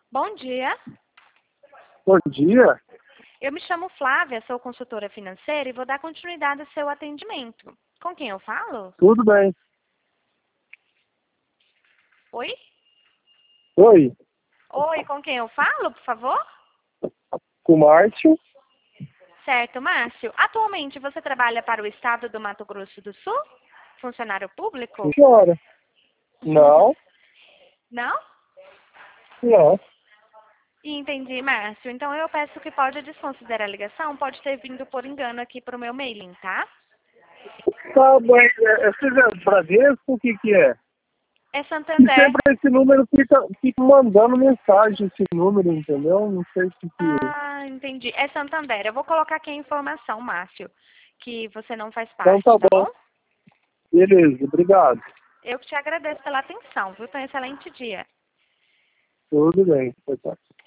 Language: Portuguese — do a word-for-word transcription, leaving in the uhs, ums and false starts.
Bom dia. Bom dia. Eu me chamo Flávia, sou consultora financeira e vou dar continuidade ao seu atendimento. Com quem eu falo? Tudo bem. Oi? Oi, Oi, com quem eu falo, por favor? com o Márcio. Certo, Márcio. Atualmente você trabalha para o estado do Mato Grosso do Sul? Funcionário público? Senhora. Não, Não? não. Entendi, Márcio. Então eu peço que pode desconsiderar a ligação, pode ter vindo por engano aqui para o meu mailing, tá? Tá bem. É, é, Você é Bradesco? O que que é? É E Santander. sempre esse número fica, fica mandando mensagem, esse número, entendeu? Não sei o que que é. Ah, entendi. É Santander. Eu vou colocar aqui a informação, Márcio, que você não faz Então parte, tá tá bom? bom. Beleza, obrigado. Eu que te agradeço pela atenção, viu? Tenha um excelente dia. Tudo bem. Tchau, tchau.